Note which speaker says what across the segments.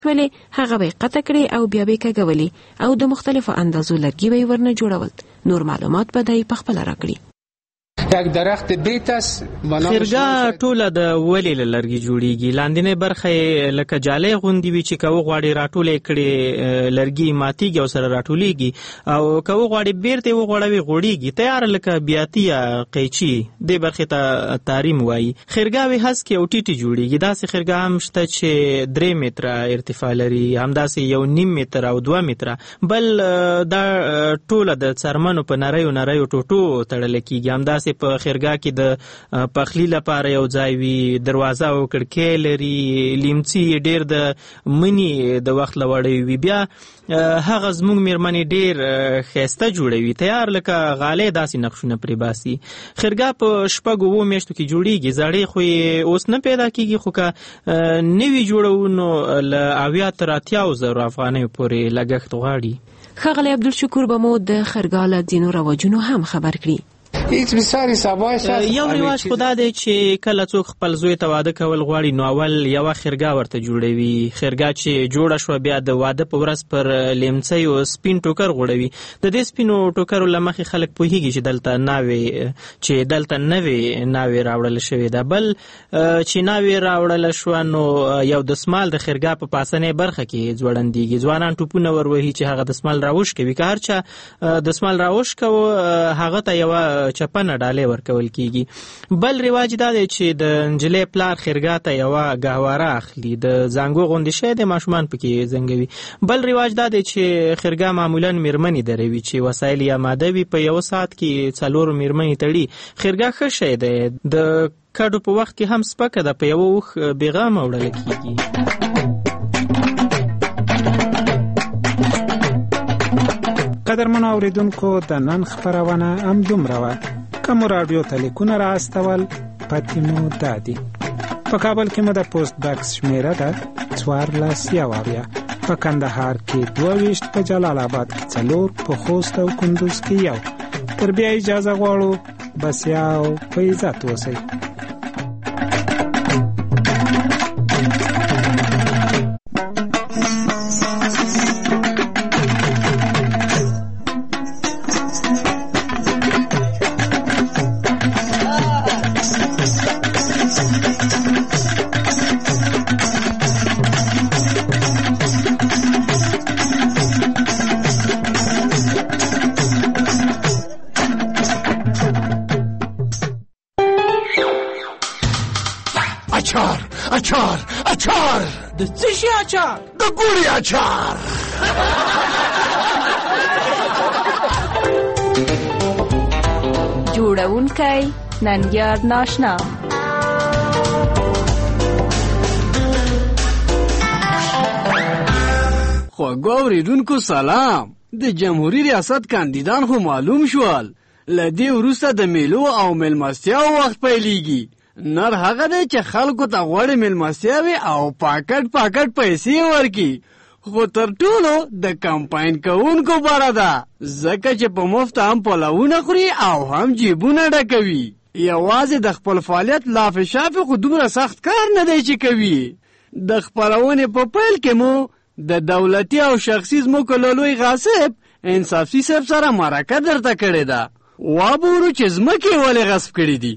Speaker 1: ولې هغه به قطع کړي او بیا به کږولي او د مختلفو اندازو لرګي به ورنه جوړول. نور معلومات به دای په خپل راکړي.
Speaker 2: یک درخت بیت است.
Speaker 3: خرګا ټوله د ولې له لرګي جوړیږي. لاندینۍ برخه لکه جالۍ غوندې وي چې که وغواړې راټولې کړې لرګي ماتیږي او سره راټولیږي او که وغواړې بیرته وغوړوي غوړیږي. تیار لکه بیاتي یا قیچي دې برخې ته تاریم وایي. خرګاوې هسکې او ټیټې جوړیږي. داسې خرګا هم شته چې 3 متره ارتفاع لري، همداسې 1.5 متره او 2 متره. بل دا ټوله د څرمنو په نریو نریو ټوټو تړل کېږي. همداسې په خرګا کې د پخلی لپاره یو ځای وي، دروازه او کړکۍ لري، لیمڅي ډېر د مني د وخت لوړی وي. بیا هغه زموږ میرمنې ډېر ښایسته جوړوي، تیار لکه غالۍ داسې نقشونه پرې باسي. خرګا په 6-7 میاشتو کې جوړیږي. زړې خو یې اوس نه پیدا کېږي، خو که نوي جوړو نو له 80 تر 80,000 افغانیو پورې لګښت غواړي.
Speaker 1: ښاغلی عبدالشکور به مو د خرګا له ځینو رواجونو هم خبر کړي.
Speaker 3: یو رواج خو دا دی چې کله څوک خپل زوی ته واده کول غواړي نو اول یوه خرګا ورته جوړوي. خرګا چې جوړه شوه بیا د واده په ورځ پر لیمڅیو سپین ټوکر غوړوي. د دې سپینو ټوکرو له مخې خلک پوهیږي چې دلته نوې ناوې راوړل شوې ده. بل چې ناوې راوړل شوه نو یو دسمال د خرګا په پاسنۍ برخه کې ځوړندېږي. ځوانان ټوپونه وروهي چې هغه دسمال راوش کوي. که هر چا دسمال راوش کوه هغه ته یوه چپنه ډالۍ ورکول کیږي. بل رواج دا دی چې د نجلۍ پلار خرګا ته یوه ګهواره اخلي، د زنګو غوندې شی دی، ماشومان پکې زنګوي. بل رواج دا دی چې خرګا معمولا میرمنې دروي چې وسایل یې اماده وي. په یو ساعت کې 4 میرمنې تړي. خرګا ښه شی دی. د کډو په وخت کې هم سپکه ده، په یوه اوښ بېغمه وړل کیږي.
Speaker 4: قدرمنو اوریدونکو د نن خبرونه هم دومره وه. که مو راډیو ته لیکونه را استول پتې مو دادي. په کابل کې مو د پوسټ باکس شمیره ده 14 په کندهار کې 22، په جلال آباد کې 4، په خوست او کندوز کې 1. تر بیا اجازه غواړو بسیا او په عزت اوسئ.
Speaker 5: اچار
Speaker 6: د څه شي اچار؟
Speaker 5: د ګوړې اچار.
Speaker 7: جوړونکی ننګیار ناشنا.
Speaker 6: خواږه اوریدونکو سلام. د جمهوریت ریاست کاندیدان خو معلوم شول. له دې وروسته د میلو او میلمستیاو وخت پیلیږي. نر هغه دی چې خلکو ته غوړې میلمستیاوې او پاکټ پیسې ورکي. خو تر ټولو د کمپاین کوونکو باره ده، ځکه چې په مفت هم پلوونه خوري او هم جیبونه ډکوي. یوازې د خپل فعالیت لافې شافې خو دومره سخت کار نه دی چې کوي. د خپرونې په پیل کې مو د دولتي او شخصي ځمکو له لوی غاصب انصافي صاحب سره مرکه درته کړې ده. وابورو چې ځمکې ولې غصب کړي دي.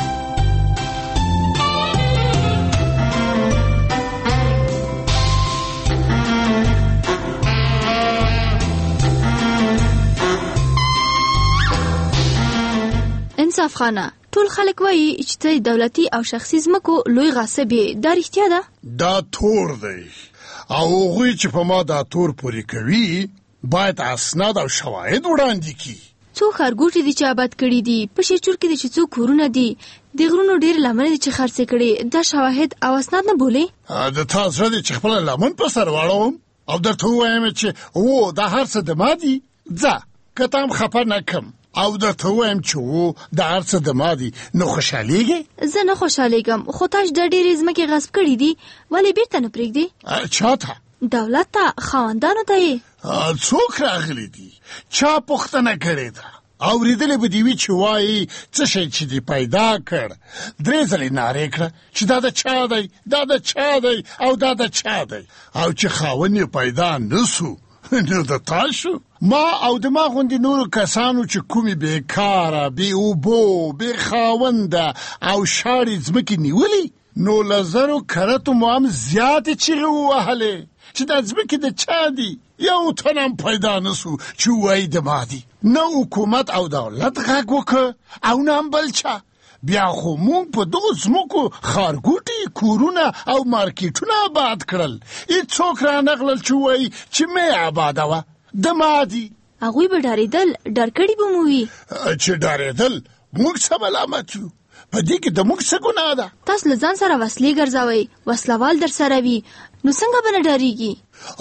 Speaker 7: انصاف خانه، ټول خلک وایي چې ته دولتي او شخصي ځمکو لوی غاصب یې. دا رښتیا ده؟
Speaker 5: دا تور دی او هغوی چې په ما دا تور پورې کوي باید اسناد او شواهد وړاندې کړي.
Speaker 7: څو ښارګوټي دي چې آباد کړي دي، په شیرچور کې دي چې څو کورونه دي، د غرونو ډېر لمنې دي چې خرڅې کړي. دا شواهد او اسناد نه بولې؟
Speaker 5: د تا زړه دی چې خپله لمن په سر واړوم او درته ووایم چې دا هر څه د ما دي؟ ځه که ته هم خفه نه کم او درته ووایم چې دا هر څه د ما دي، نو خوشحالیږې؟
Speaker 7: زه نه خوشحالیږم، خو تاسو د ډېرې ځمکې غصب کړي دي، ولې بیرته نه پرېږدې؟
Speaker 5: چا ته؟
Speaker 7: دولت ته، خاوندانو ته یې.
Speaker 5: څوک راغلی دي؟ چا پوښتنه کړې ده؟ اوریدلې به دې وي چې وایي څه شی چې دې پیدا کړ. 3 ځلې نارې کړه چې دا د چا دی، دا د چا دی او دا د چا دی، او چې خاوند یې پیدا نه سو نو د تا شو. ما او د ما غوندې نورو کسانو چې کومې بېکاره، بې اوبو، بې خاونده او شاړې ځمکې نیولې، نو له 1000 کرتو مو هم زیاتې چیغې ووهلې چې دا ځمکې د چا دي. یو تن هم پیدا نه سو چې وایي د ما دي. نه حکومت او دولت غږ وکړه او نه هم بل چا. بیا خو مونږ په دغو ځمکو ښارګوټي، کورونه او مارکیټونه آباد کړل. هېڅوک رانغلل چې وایي چې مې آباده وه، د ما دي.
Speaker 7: هغوی به ډارېدل، ډار کړي به مو وي.
Speaker 5: چې ډارېدل، موږ څه ملامت یو؟ په دې کې د موږ څه ګناه ده؟
Speaker 7: تاسو له ځان سره وسلې ګرځوئ، وسلوال در سره وي، نو څنګه به نه ډارېږي؟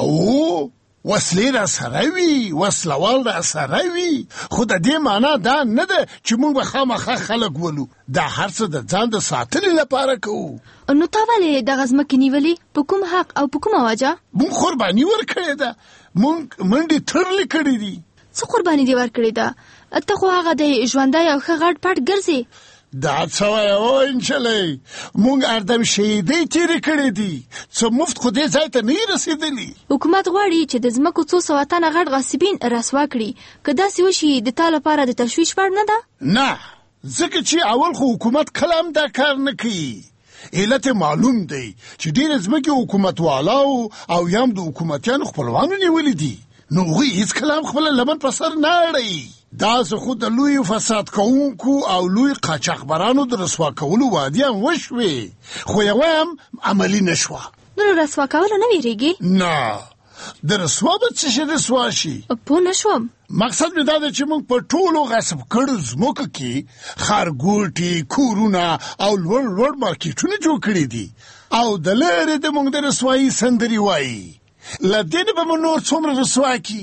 Speaker 5: او وسلې را سره وي، وسلوال را سره وي، خو د دې معنا دا نه ده چې موږ به خامخا خلک ولو. دا هر څه د ځان د ساتلې لپاره کوو.
Speaker 7: نو تا ولې دغه ځمکې نیولې؟ په کوم حق او په کومه وجه؟
Speaker 5: موږ قرباني ورکړې ده، موږ منډې تړلې کړې دي.
Speaker 7: څه قرباني دې ورکړې ده؟ ته خو هغه د ژوندی او ښه غټ پټ ګرځې.
Speaker 5: دا څه وایه او انجلۍ، موږ اردم شهیدۍ تېرې کړې دي، څه مفت خو دې ځای ته نه یې رسېدلي.
Speaker 7: حکومت غواړي چې د ځمکو 200 تنه غټ غاصبین رسوا کړي. که داسې وشي د تا لپاره د تشویش وړ نه ده؟
Speaker 5: نه، ځکه چې اول خو حکومت کله هم دا کار نه کوي. علت معلوم دی چې ډېرې ځمکې حکومتوالاو او یا هم د حکومتیانو خپلوانو نیولې دي، نو هغوی هېڅکله هم خپله لمن په سر نه اړوي. داسې خو د لوی فساد کوونکو او لوی قاچاقبرانو د رسوا کولو وعدې هم وشوې، خو یوه هم عملي نه شوه.
Speaker 7: نو رسوا کولو نه ویرېږي؟
Speaker 5: نه، د رسوا به څه شي رسوا شي؟
Speaker 7: پوه نه شوم.
Speaker 5: مقصد مې دا دی چې موږ په ټولو غصب کړو ځمکو کې ښارګوټي، کورونه او لوړ لوړ مارکیټونه جوړ کړي دي، او د لرې د موږ د رسوایي سندرې وایي. له دې نه به مو نور څومره رسوا کړي.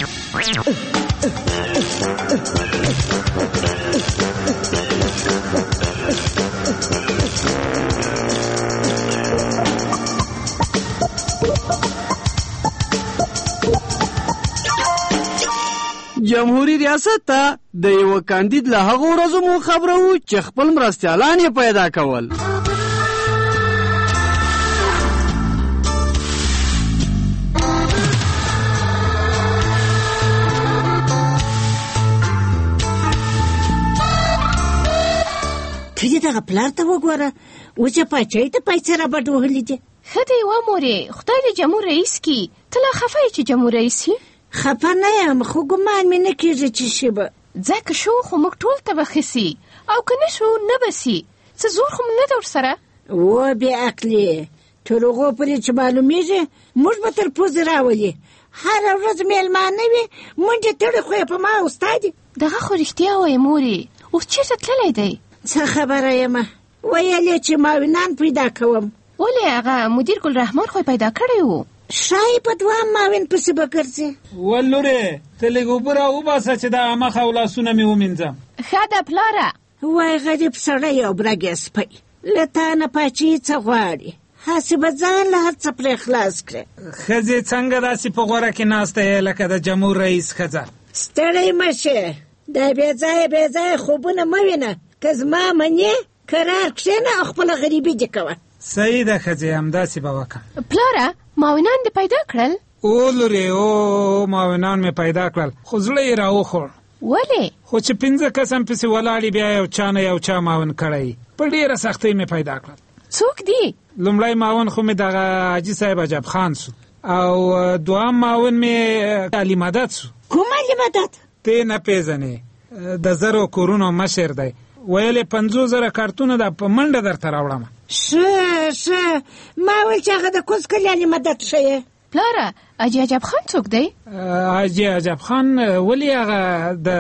Speaker 6: جمهوریت ریاست ته د یو کاندید له هغو ورځو مو خبره وو چې خپل مرستیالان یې پیدا کول.
Speaker 8: ته دې دغه پلار ته وګوره، اوس یې پاچاهۍ ته پیسې رابډ وهلې دي.
Speaker 9: ښه دی وا مورې، خدای دې جمهور رئیس کي. ته لا خفه یې چې جمهور رئیس یې؟
Speaker 8: خفه نه یم، خو ګمان مې نه کېږي چې شي به.
Speaker 9: ځکه شو خو موږ ټول ته به ښه سي، او که نه شو نه به سي. څه زور خو نه ده ورسره.
Speaker 8: و بې عقلې، تر هغو پورې چې معلومېږي موږ به تر پوزې راولي. هره ورځ مېلمانه وي، منډې تړې خو یې په ما او ستا دي.
Speaker 9: دغه خو رښتیا وایې مورې. اوس چېرته تللی دی؟
Speaker 8: څه خبره یمه، ویل یې چې معاونان پیدا کوم.
Speaker 9: ولې هغه مدیر ګل رحمان خو پیدا کړی و؟
Speaker 8: شاید په دوام معاون پسې به ګرځي.
Speaker 4: ولورې ته لږ اوبه راوباسه چې دا مخ او لاسونه مې ومینځم.
Speaker 9: ښه ده پلاره.
Speaker 8: وای غریب سړی او برګې سپی، له تا نه پاچاهي څه غواړي؟ هسې به ځان له هر څه پرې خلاص کړې.
Speaker 4: ښځې څنګه داسې په غوره کې ناسته یې لکه د جمهور رئیس ښځه؟
Speaker 8: ستړی مه شې، دا بې ځایه خوبونه مه وینه. که زما منې قرار کښېنه او خپله غریبي دې کوه.
Speaker 4: صحیح ده ښځې، همداسې به وکړم.
Speaker 9: پلاره معاونان دې پیدا کړل؟
Speaker 4: او لورې، او معاونان مې پیدا کړل، خو زړه یې راوخوړ.
Speaker 9: ولې؟
Speaker 4: خو چې 5 کسان پسې ولاړې، بیا یو چا نه یو چا معاون کړی، په ډېره سختۍ مې پیدا کړل.
Speaker 9: څوک دي؟
Speaker 4: لومړی معاون خو مې دغه حاجي صاحب عجب خان سو، او دوام معاون مې علي مدد سو.
Speaker 8: کوم علي مدد؟
Speaker 4: ته نه پېژنې، د 1000 کورونو مشر دی. ویلې 50,000 کارتونه ده، په منډه درته راوړم.
Speaker 8: ښه ما ویل چې هغه د کوز کلي علي مدد ښه.
Speaker 9: پلاره حاجي عجب خان څوک دی؟
Speaker 4: حاجي عجب خان ولې هغه د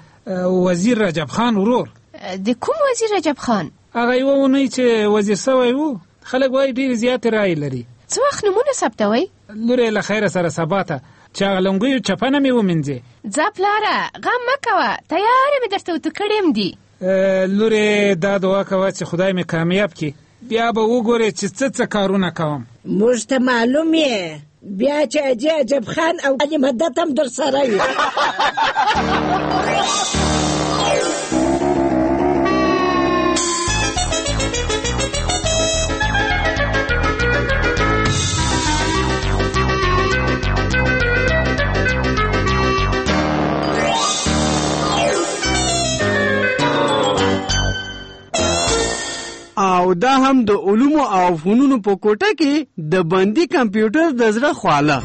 Speaker 4: وزیر رجب خان ورور.
Speaker 9: د کوم وزیر رجب خان؟
Speaker 4: هغه یوه اونۍ چې وزیر سوی و، خلک وایي ډېرې زیاتې رایې لري.
Speaker 9: څه وخت نومونه ثبتوئ؟
Speaker 4: لورې له خیره سره سبا ته چې هغه لنګیو چپنه مې ومینځې.
Speaker 9: ځه پلاره غم مه کوه، تیاره مې درته ورته کړې م دي.
Speaker 4: لورې دا دعا کوه چې خدای مې کامیاب کړي، بیا به وګورې چې څه کارونه کوم.
Speaker 8: موږ ته معلوم یې بیا چې حاجي عجب خان او علي مدت هم در سره وي.
Speaker 6: او دا هم د علومو او فنونو په کوټه کې د بندي کمپیوټر د زړه خواله.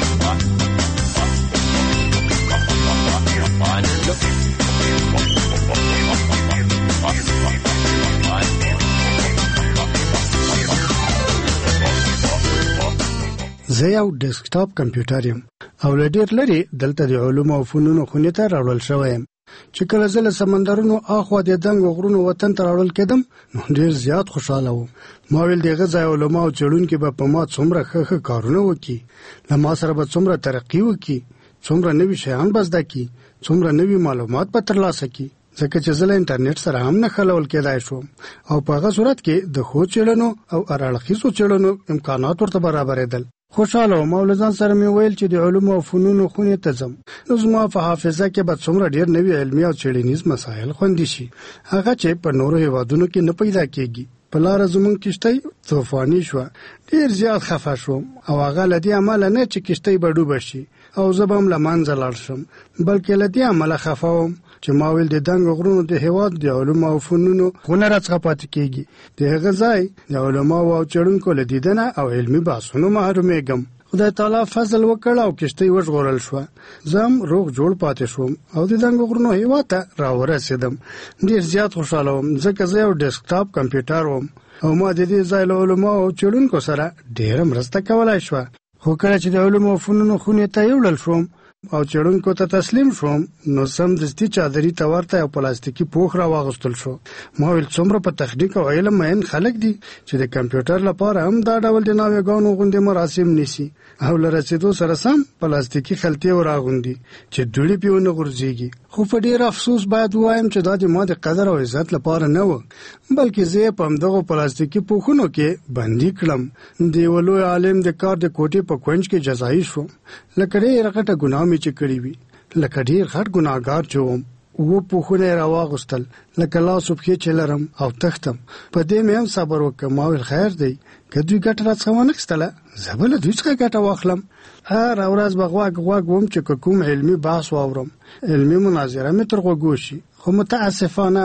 Speaker 10: زه یو ډیسکټاپ کمپیوټر یم او له ډېر لرې دلته د علومو او فنونو خونې ته راوړل شوی یم. چې کله زه له سمندرونو اخوا د دنګو غرونو وطن ته راوړل کېدم نو ډېر زیات خوشحاله وم. ما ویل دغه ځای علما او څېړونکي به په ما څومره ښه کارونه وکړي، له ما سره به څومره ترقي وکړي، څومره نوي شیان به زده کړي، څومره نوي معلومات به ترلاسه کړي، ځکه چې زه له انټرنیټ سره هم نښلول کېدای شوم او په هغه صورت کې د ښو څېړنو او هراړخیزو څېړنو امکانات ورته برابرېدل. خوشحاله وم او له ځان سره مې ویل چې د علومو او فنونو خونې ته ځم نو زما په حافظه کې به څومره ډېر نوي علمي او څېړنیز مسایل خوندي شي، هغه چې په نورو هېوادونو کې نه پیدا کېږي. په لاره زموږ کښتۍ طوفاني شوه، ډېر زیات خفه شوم او هغه له دې امله نه چې کښتۍ به ډوبه شي او زه به هم له منځه لاړ شم، بلکې له دې امله خفه وم چې ما ویل د دنګو غرونو د هېواد د علومو او فنونو خونه راڅخه پاتې کېږي. د هغه ځای د علماو او څېړونکو له دیدنه او علمي بحثونو محرومېږم. خدای تعالی فضل وکړ او کښتۍ وژغورل شوه. زه هم روغ جوړ پاتې شوم او د دنګو غرونو هېواد ته راورسېدم. ډېر زیات خوشحاله وم ځکه زه یو ډیسکټاپ کمپیوټر وم او ما د دې ځای له علماو او څېړونکو سره ډېره مرسته کولی شوه. خو کله چې د علومو او فنونو خونې ته یوړل شوم او څېړونکو ته تسلیم شوم نو سمدستي چادري ته ورته یو پلاستیکي پوښ راواغوستل شو. ما ویل څومره په تخنیک او علم مین خلک دي چې د کمپیوټر لپاره هم دا ډول د ناوېګانو غوندې مراسم نیسي او له رسېدو سره سم پلاستیکي خلطې وراغوندي چې دوړې پې ونه غورځېږي. خو په ډېر افسوس باید ووایم چې دا د ما د قدر او عزت لپاره نه و، بلکې زه یې په همدغو پلاستیکي پوښونو کې بندي کړم. د یوه لوی عالم د کار د کوټې په کونج کې جزایي شوم، لکه ډېره غټه ګناه مې چې کړې وي، لکه ډېر غټ ګناهګار چې وم. و پوښونه یې راواغوستل لکه لاس و پښې چې لرم او تښتم. په دې مې هم صبر وکړم. ما ویل خیر دی که دوی ګټه راڅخه وانخیستله زه به له دوی څخه ګټه واخلم. هره ورځ به غوږ وم چې که کوم علمي بحث واورم، علمي مناظره مې تر غوږو شي. خو متاسفانه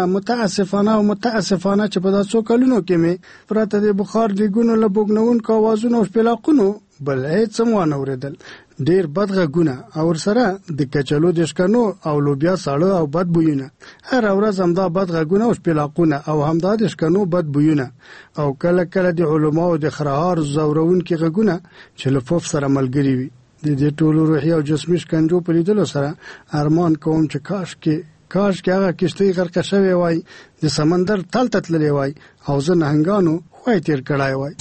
Speaker 10: چې په دا څو کلونو کې مې پرته د بخار دیګونو له بوږنوونکو اوازونو او شپېلاقونو بل هېڅ هم وانه اورېدل. ډېر بد غږونه او ورسره د کچلو د شکنو او لوبیا ساړه او بد بویونه. هره ورځ همدا بد غږونه او شپېلاقونه او همدا د شکنو بد بویونه او کله کله د علماو د خرهار زورونکي غږونه چې له پف سره ملګري وي. د دې ټولو روحي او جسمي شکنجو په لیدلو سره ارمان کوم چې کاش کې هغه کښتۍ غرقه شوې وای، د سمندر تل ته تللی وای او زه نهنګانو خوی تیر کړی وای.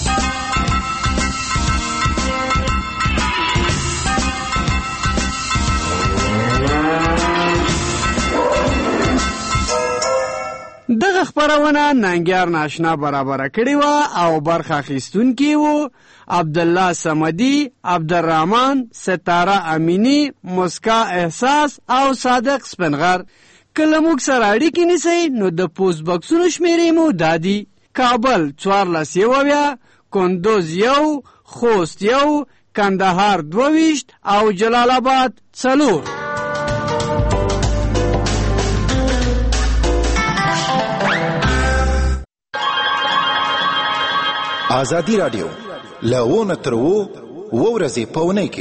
Speaker 6: دغه خبرونه ننګیار ناشنا برابر کړی و او برخه اخیستونکي وو عبدالله صمدي، عبدالرحمن، ستاره امینی، مسکا احساس او صادق سپنغر. کله موږ سره اړیکې نیسئ نو د پوسټ بکسونو شمیرې مو دادي: کابل 14 کندوز 1 خوست 1 کندهار 22 او جلال آباد 4.
Speaker 11: آزادی رادیو له 9 تر 10 ورځې په اونۍ کې